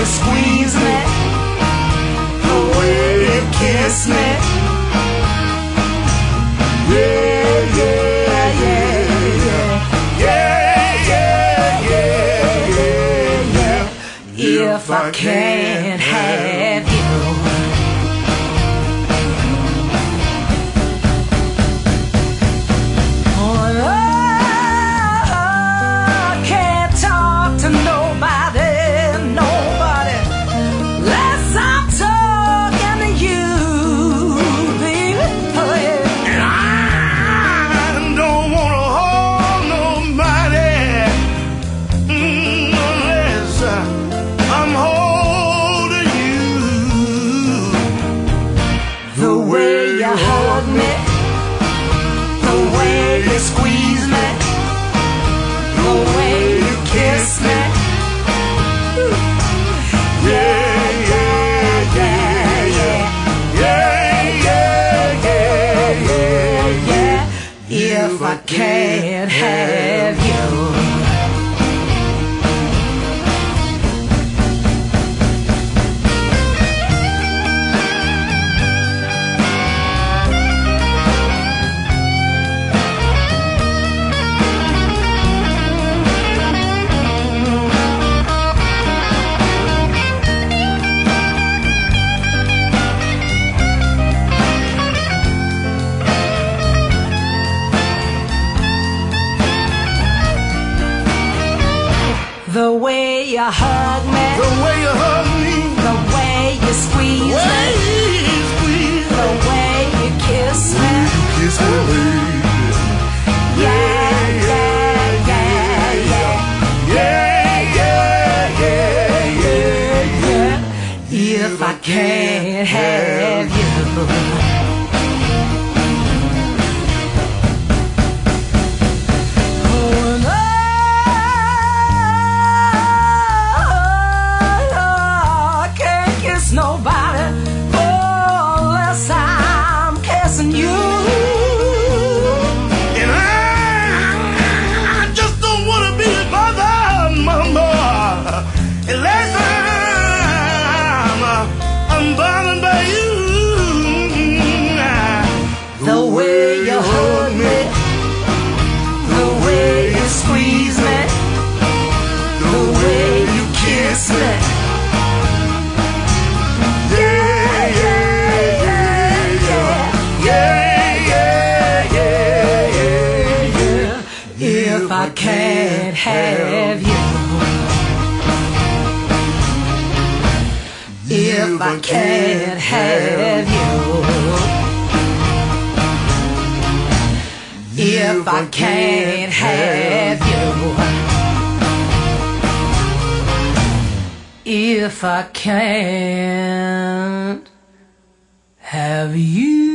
squeeze me, the way you kiss me. Yeah, yeah, yeah, yeah, yeah, yeah, yeah, yeah. If I can't have you, you hug me, the way you squeeze me, the way you kiss me. Yeah, yeah, yeah, yeah, yeah, yeah, yeah, yeah. If I can't have you, the way you hug me, the way you hug me, the way you squeeze me, the way you kiss me. Kiss me, baby. Yeah, yeah, yeah, yeah, yeah, yeah, yeah, yeah. If I can't have you, nobody unless I'm kissing you. And I just don't want to be bothered, mama, unless I'm bothered by you. The way you hug me, the way you squeeze me, the way you kiss me. If I can't have you, if I can't have you, if I can't have you, if I can't have you.